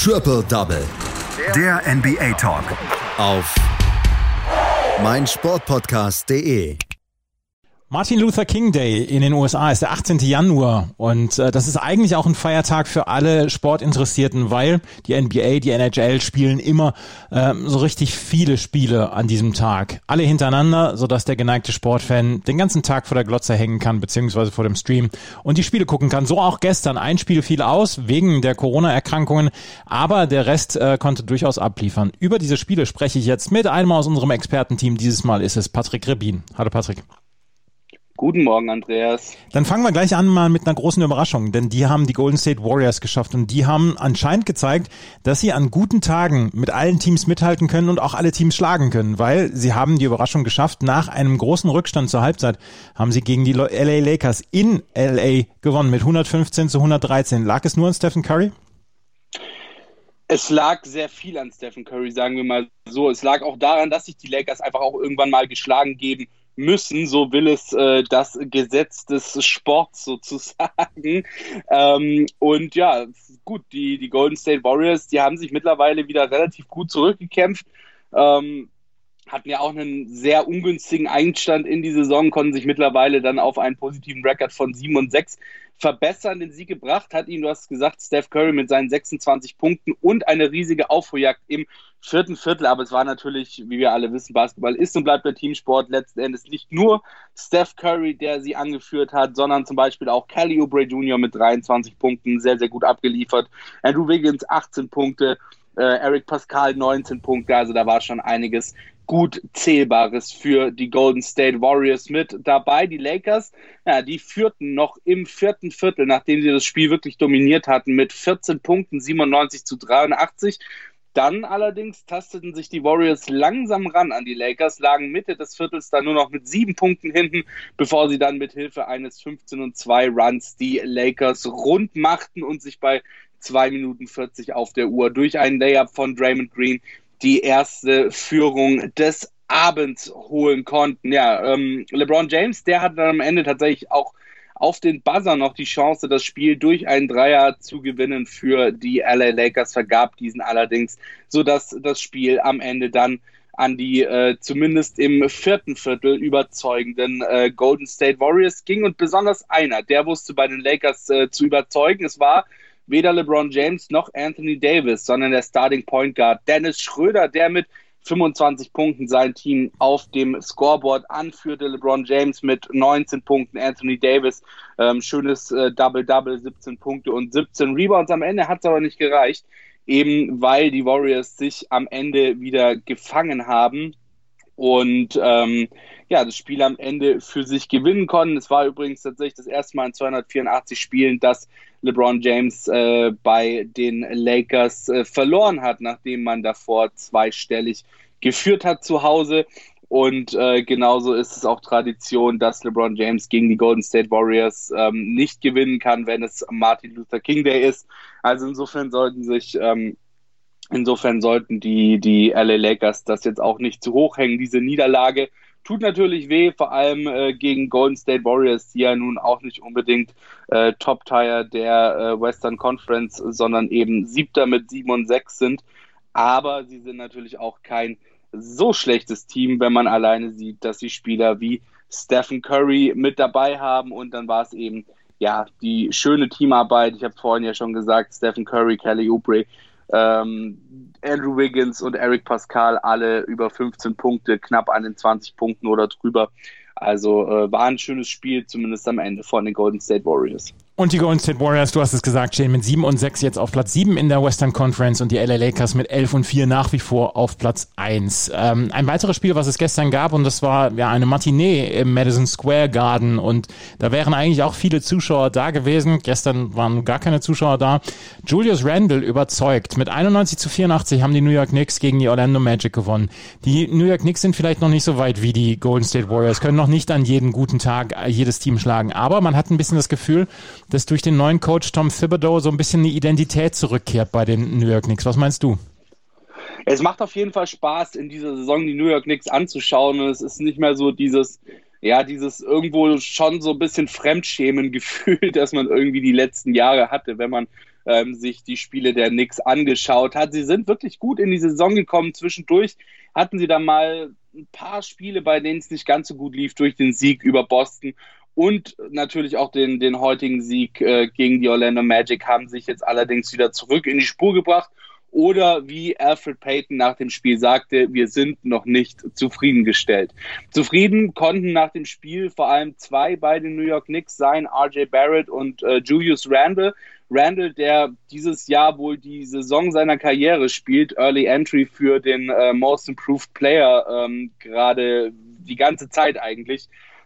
Triple Double. Der NBA Talk. Auf meinsportpodcast.de. Martin Luther King Day in den USA ist der 18. Januar und das ist eigentlich auch ein Feiertag für alle Sportinteressierten, weil die NBA, die NHL spielen immer so richtig viele Spiele an diesem Tag. Alle hintereinander, sodass der geneigte Sportfan den ganzen Tag vor der Glotze hängen kann, beziehungsweise vor dem Stream und die Spiele gucken kann. So auch gestern. Ein Spiel fiel aus wegen der Corona-Erkrankungen, aber der Rest konnte durchaus abliefern. Über diese Spiele spreche ich jetzt mit einem aus unserem Expertenteam. Dieses Mal ist es Patrick Rebin. Hallo Patrick. Guten Morgen, Andreas. Dann fangen wir gleich an mal mit einer großen Überraschung, denn die haben die Golden State Warriors geschafft und die haben anscheinend gezeigt, dass sie an guten Tagen mit allen Teams mithalten können und auch alle Teams schlagen können, weil sie haben die Überraschung geschafft. Nach einem großen Rückstand zur Halbzeit haben sie gegen die LA Lakers in LA gewonnen mit 115-113. Lag es nur an Stephen Curry? Es lag sehr viel an Stephen Curry, sagen wir mal so. Es lag auch daran, dass sich die Lakers einfach auch irgendwann mal geschlagen geben müssen, so will es das Gesetz des Sports sozusagen. Und ja, gut, die Golden State Warriors, die haben sich mittlerweile wieder relativ gut zurückgekämpft, hatten ja auch einen sehr ungünstigen Einstand in die Saison, konnten sich mittlerweile dann auf einen positiven Rekord von 7-6 verbessern. Den Sieg gebracht hat ihn, du hast gesagt, Steph Curry mit seinen 26 Punkten und eine riesige Aufholjagd im vierten Viertel. Aber es war natürlich, wie wir alle wissen, Basketball ist und bleibt der Teamsport. Letzten Endes nicht nur Steph Curry, der sie angeführt hat, sondern zum Beispiel auch Kelly Oubre Jr. mit 23 Punkten, sehr, sehr gut abgeliefert. Andrew Wiggins 18 Punkte, Eric Pascal 19 Punkte. Also da war schon einiges gut Zählbares für die Golden State Warriors mit dabei. Die Lakers, ja, die führten noch im vierten Viertel, nachdem sie das Spiel wirklich dominiert hatten, mit 14 Punkten, 97-83. Dann allerdings tasteten sich die Warriors langsam ran an die Lakers, lagen Mitte des Viertels dann nur noch mit 7 Punkten hinten, bevor sie dann mit Hilfe eines 15-2 Runs die Lakers rund machten und sich bei 2 Minuten 40 auf der Uhr durch einen Layup von Draymond Green die erste Führung des Abends holen konnten. Ja, LeBron James, der hat dann am Ende tatsächlich auch auf den Buzzer noch die Chance, das Spiel durch einen Dreier zu gewinnen für die LA Lakers, vergab diesen allerdings, sodass das Spiel am Ende dann an die zumindest im vierten Viertel überzeugenden Golden State Warriors ging und besonders einer, der wusste bei den Lakers zu überzeugen. Es war weder LeBron James noch Anthony Davis, sondern der Starting Point Guard Dennis Schröder, der mit 25 Punkten sein Team auf dem Scoreboard anführte. LeBron James mit 19 Punkten, Anthony Davis, schönes Double-Double, 17 Punkte und 17 Rebounds. Am Ende hat es aber nicht gereicht, eben weil die Warriors sich am Ende wieder gefangen haben und das Spiel am Ende für sich gewinnen konnten. Es war übrigens tatsächlich das erste Mal in 284 Spielen, dass LeBron James bei den Lakers verloren hat, nachdem man davor zweistellig geführt hat zu Hause. Und genauso ist es auch Tradition, dass LeBron James gegen die Golden State Warriors nicht gewinnen kann, wenn es Martin Luther King Day ist. Also insofern sollten die LA Lakers das jetzt auch nicht zu hoch hängen, diese Niederlage. Tut natürlich weh, vor allem gegen Golden State Warriors, die ja nun auch nicht unbedingt Top-Tier der Western Conference, sondern eben Siebter mit 7-6 sind. Aber sie sind natürlich auch kein so schlechtes Team, wenn man alleine sieht, dass sie Spieler wie Stephen Curry mit dabei haben. Und dann war es eben die schöne Teamarbeit. Ich habe vorhin ja schon gesagt, Stephen Curry, Kelly Oubre, Andrew Wiggins und Eric Pascal, alle über 15 Punkte, knapp an den 20 Punkten oder drüber. Also war ein schönes Spiel, zumindest am Ende von den Golden State Warriors. Und die Golden State Warriors, du hast es gesagt, stehen mit 7-6 jetzt auf Platz 7 in der Western Conference und die LA Lakers mit 11-4 nach wie vor auf Platz 1. Ein weiteres Spiel, was es gestern gab, und das war eine Matinee im Madison Square Garden und da wären eigentlich auch viele Zuschauer da gewesen. Gestern waren gar keine Zuschauer da. Julius Randle überzeugt. Mit 91-84 haben die New York Knicks gegen die Orlando Magic gewonnen. Die New York Knicks sind vielleicht noch nicht so weit wie die Golden State Warriors, können noch nicht an jedem guten Tag jedes Team schlagen, aber man hat ein bisschen das Gefühl, dass durch den neuen Coach Tom Thibodeau so ein bisschen eine Identität zurückkehrt bei den New York Knicks. Was meinst du? Es macht auf jeden Fall Spaß, in dieser Saison die New York Knicks anzuschauen. Und es ist nicht mehr so dieses irgendwo schon so ein bisschen Fremdschämen-Gefühl, das man irgendwie die letzten Jahre hatte, wenn man sich die Spiele der Knicks angeschaut hat. Sie sind wirklich gut in die Saison gekommen. Zwischendurch hatten sie dann mal ein paar Spiele, bei denen es nicht ganz so gut lief, durch den Sieg über Boston und natürlich auch den heutigen Sieg gegen die Orlando Magic, haben sich jetzt allerdings wieder zurück in die Spur gebracht. Oder wie Alfred Payton nach dem Spiel sagte, wir sind noch nicht zufriedengestellt. Zufrieden konnten nach dem Spiel vor allem zwei bei den New York Knicks sein, RJ Barrett und Julius Randle. Randle, der dieses Jahr wohl die Saison seiner Karriere spielt, Early Entry für den Most Improved Player, gerade die ganze Zeit eigentlich,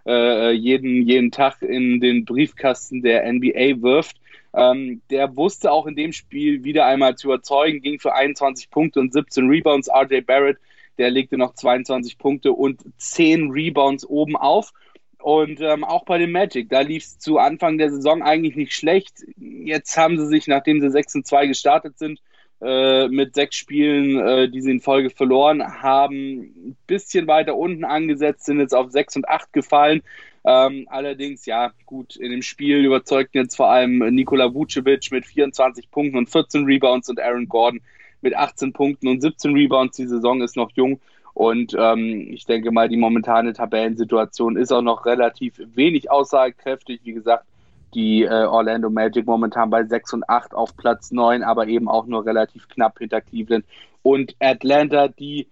jeden Tag in den Briefkasten der NBA wirft. Der wusste auch in dem Spiel wieder einmal zu überzeugen, ging für 21 Punkte und 17 Rebounds. RJ Barrett, der legte noch 22 Punkte und 10 Rebounds oben auf. Und auch bei den Magic, da lief es zu Anfang der Saison eigentlich nicht schlecht. Jetzt haben sie sich, nachdem sie 6-2 gestartet sind, mit 6 Spielen, die sie in Folge verloren haben, ein bisschen weiter unten angesetzt, sind jetzt auf 6-8 gefallen. Allerdings, ja, gut, in dem Spiel überzeugten jetzt vor allem Nikola Vucevic mit 24 Punkten und 14 Rebounds und Aaron Gordon mit 18 Punkten und 17 Rebounds. Die Saison ist noch jung und ich denke mal, die momentane Tabellensituation ist auch noch relativ wenig aussagekräftig. Wie gesagt, die Orlando Magic momentan bei 6-8 auf Platz 9, aber eben auch nur relativ knapp hinter Cleveland und Atlanta, die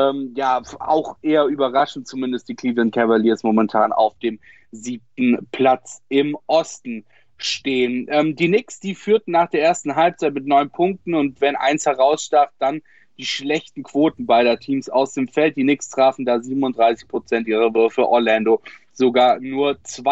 auch eher überraschend, zumindest die Cleveland Cavaliers momentan auf dem 7. Platz im Osten stehen. Die Knicks, die führten nach der ersten Halbzeit mit 9 Punkten und wenn eins herausstach, dann die schlechten Quoten beider Teams aus dem Feld. Die Knicks trafen da 37% ihrer Würfe, Orlando sogar nur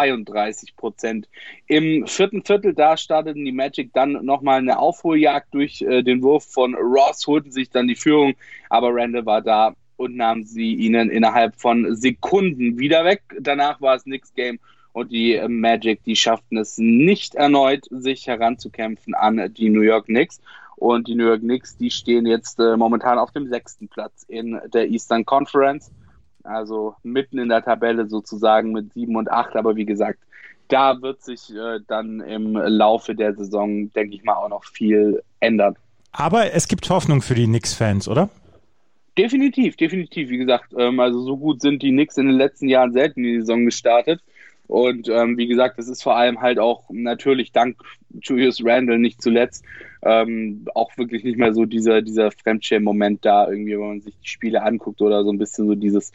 32%. Im vierten Viertel, da starteten die Magic dann nochmal eine Aufholjagd durch den Wurf von Ross, holten sich dann die Führung, aber Randle war da und nahm sie ihnen innerhalb von Sekunden wieder weg. Danach war es Knicks-Game und die Magic, die schafften es nicht erneut, sich heranzukämpfen an die New York Knicks. Und die New York Knicks, die stehen jetzt momentan auf dem 6. Platz in der Eastern Conference. Also mitten in der Tabelle sozusagen mit 7 und 8. Aber wie gesagt, da wird sich dann im Laufe der Saison, denke ich mal, auch noch viel ändern. Aber es gibt Hoffnung für die Knicks-Fans, oder? Definitiv. Wie gesagt, also so gut sind die Knicks in den letzten Jahren selten in die Saison gestartet. Und wie gesagt, das ist vor allem halt auch natürlich dank Julius Randle nicht zuletzt auch wirklich nicht mehr so dieser Fremdschämen-Moment da irgendwie, wenn man sich die Spiele anguckt oder so ein bisschen so dieses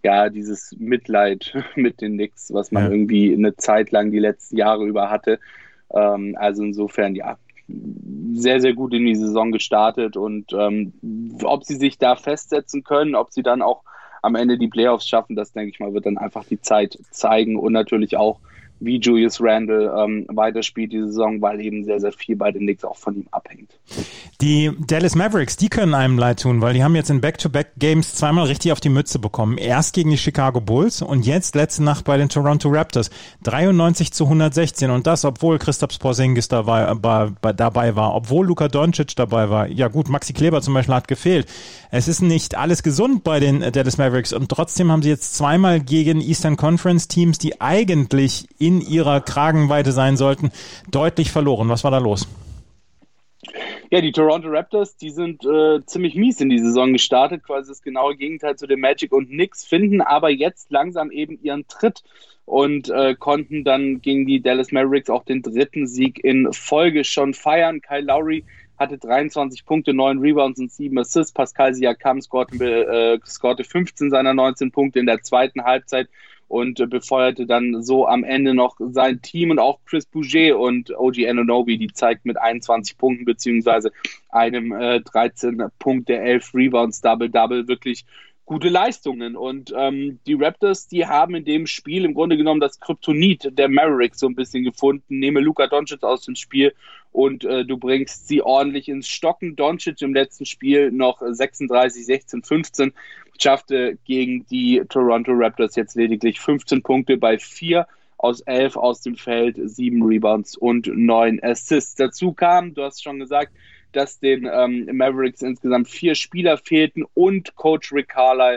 Mitleid mit den Knicks, was man irgendwie eine Zeit lang die letzten Jahre über hatte. Also insofern, ja, sehr, sehr gut in die Saison gestartet und ob sie sich da festsetzen können, ob sie dann auch am Ende die Playoffs schaffen, das denke ich mal, wird dann einfach die Zeit zeigen und natürlich auch, wie Julius Randle weiterspielt die Saison, weil eben sehr, sehr viel bei den Knicks auch von ihm abhängt. Die Dallas Mavericks, die können einem leid tun, weil die haben jetzt in Back-to-Back-Games zweimal richtig auf die Mütze bekommen. Erst gegen die Chicago Bulls und jetzt letzte Nacht bei den Toronto Raptors. 93-116 und das, obwohl Kristaps Porzingis dabei war, obwohl Luka Doncic dabei war. Ja gut, Maxi Kleber zum Beispiel hat gefehlt. Es ist nicht alles gesund bei den Dallas Mavericks und trotzdem haben sie jetzt zweimal gegen Eastern Conference Teams, die eigentlich in ihrer Kragenweite sein sollten, deutlich verloren. Was war da los? Ja, die Toronto Raptors, die sind ziemlich mies in die Saison gestartet, quasi das genaue Gegenteil zu den Magic und Knicks, finden aber jetzt langsam eben ihren Tritt und konnten dann gegen die Dallas Mavericks auch den 3. Sieg in Folge schon feiern. Kyle Lowry hatte 23 Punkte, 9 Rebounds und 7 Assists. Pascal Siakam scorte 15 seiner 19 Punkte in der zweiten Halbzeit und befeuerte dann so am Ende noch sein Team und auch Chris Boucher und OG Anunoby, die zeigt mit 21 Punkten beziehungsweise einem 13 Punkte, 11 Rebounds, Double-Double, wirklich gute Leistungen. Und die Raptors, die haben in dem Spiel im Grunde genommen das Kryptonit der Mavericks so ein bisschen gefunden. Nehme Luka Doncic aus dem Spiel und du bringst sie ordentlich ins Stocken. Doncic im letzten Spiel noch 36, 16, 15, schaffte gegen die Toronto Raptors jetzt lediglich 15 Punkte bei 4 aus 11 aus dem Feld, 7 Rebounds und 9 Assists. Dazu kam, du hast schon gesagt, dass den Mavericks insgesamt 4 Spieler fehlten und Coach Rick Carlisle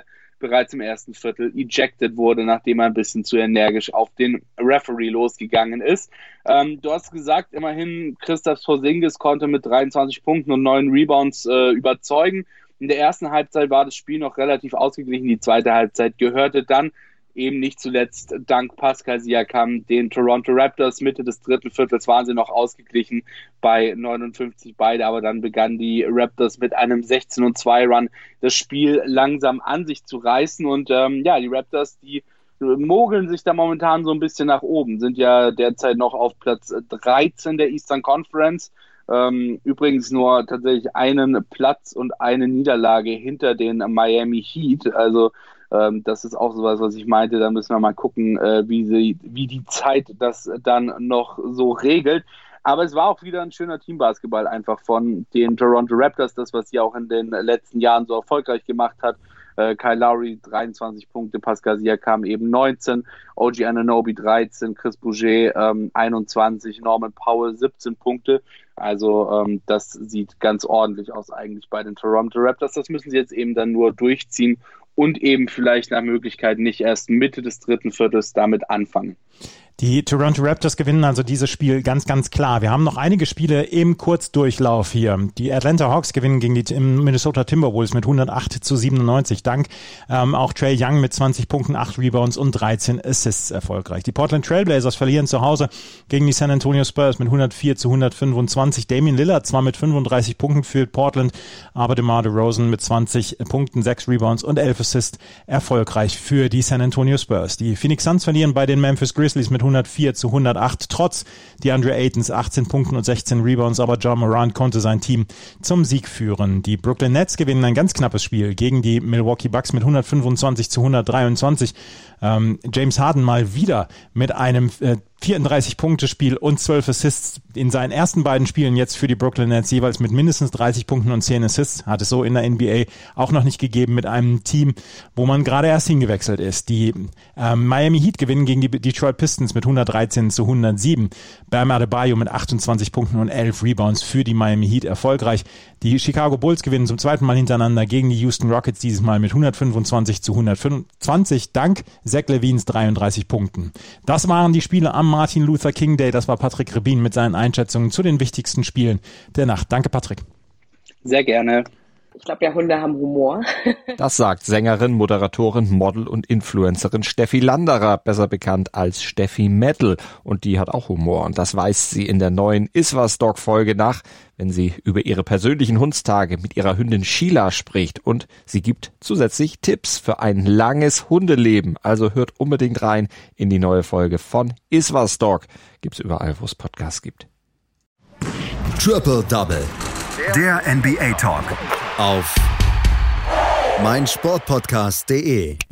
bereits im ersten Viertel ejected wurde, nachdem er ein bisschen zu energisch auf den Referee losgegangen ist. Du hast gesagt, immerhin Kristaps Porzingis konnte mit 23 Punkten und 9 Rebounds überzeugen. In der ersten Halbzeit war das Spiel noch relativ ausgeglichen. Die zweite Halbzeit gehörte dann eben nicht zuletzt dank Pascal Siakam den Toronto Raptors. Mitte des dritten Viertels waren sie noch ausgeglichen bei 59 beide, aber dann begannen die Raptors mit einem 16-2 Run das Spiel langsam an sich zu reißen und die Raptors, die mogeln sich da momentan so ein bisschen nach oben, sind ja derzeit noch auf Platz 13 der Eastern Conference. Übrigens nur tatsächlich einen Platz und eine Niederlage hinter den Miami Heat, also das ist auch sowas, was ich meinte, da müssen wir mal gucken, wie die Zeit das dann noch so regelt. Aber es war auch wieder ein schöner Teambasketball einfach von den Toronto Raptors, das, was sie auch in den letzten Jahren so erfolgreich gemacht hat. Kyle Lowry 23 Punkte, Pascal Siakam eben 19, OG Anunoby 13, Chris Boucher 21, Norman Powell 17 Punkte. Also das sieht ganz ordentlich aus eigentlich bei den Toronto Raptors. Das müssen sie jetzt eben dann nur durchziehen und eben vielleicht nach Möglichkeit nicht erst Mitte des dritten Viertels damit anfangen. Die Toronto Raptors gewinnen also dieses Spiel ganz, ganz klar. Wir haben noch einige Spiele im Kurzdurchlauf hier. Die Atlanta Hawks gewinnen gegen die Minnesota Timberwolves mit 108-97. Dank auch Trae Young mit 20 Punkten, 8 Rebounds und 13 Assists erfolgreich. Die Portland Trailblazers verlieren zu Hause gegen die San Antonio Spurs mit 104-125. Damian Lillard zwar mit 35 Punkten für Portland, aber DeMar DeRozan mit 20 Punkten, 6 Rebounds und 11 Assists erfolgreich für die San Antonio Spurs. Die Phoenix Suns verlieren bei den Memphis Grizzlies mit 104-108, trotz DeAndre Aytons 18 Punkten und 16 Rebounds, aber Ja Morant konnte sein Team zum Sieg führen. Die Brooklyn Nets gewinnen ein ganz knappes Spiel gegen die Milwaukee Bucks mit 125-123. James Harden mal wieder mit einem 34-Punkte-Spiel und 12 Assists in seinen ersten beiden Spielen jetzt für die Brooklyn Nets, jeweils mit mindestens 30 Punkten und 10 Assists. Hat es so in der NBA auch noch nicht gegeben mit einem Team, wo man gerade erst hingewechselt ist. Die Miami Heat gewinnen gegen die Detroit Pistons mit 113-107. Bam Adebayo mit 28 Punkten und 11 Rebounds für die Miami Heat erfolgreich. Die Chicago Bulls gewinnen zum zweiten Mal hintereinander gegen die Houston Rockets, dieses Mal mit 125-125, dank Zach LaVines 33 Punkten. Das waren die Spiele am Martin Luther King Day. Das war Patrick Rebin mit seinen Einschätzungen zu den wichtigsten Spielen der Nacht. Danke, Patrick. Sehr gerne. Ich glaube, ja, Hunde haben Humor. Das sagt Sängerin, Moderatorin, Model und Influencerin Steffi Landerer, besser bekannt als Steffi Metal. Und die hat auch Humor. Und das weist sie in der neuen Iswas Dog Folge nach, wenn sie über ihre persönlichen Hundstage mit ihrer Hündin Sheila spricht. Und sie gibt zusätzlich Tipps für ein langes Hundeleben. Also hört unbedingt rein in die neue Folge von Iswas Dog. Gibt's überall, wo es Podcasts gibt. Triple Double. Der NBA Talk. Auf meinsportpodcast.de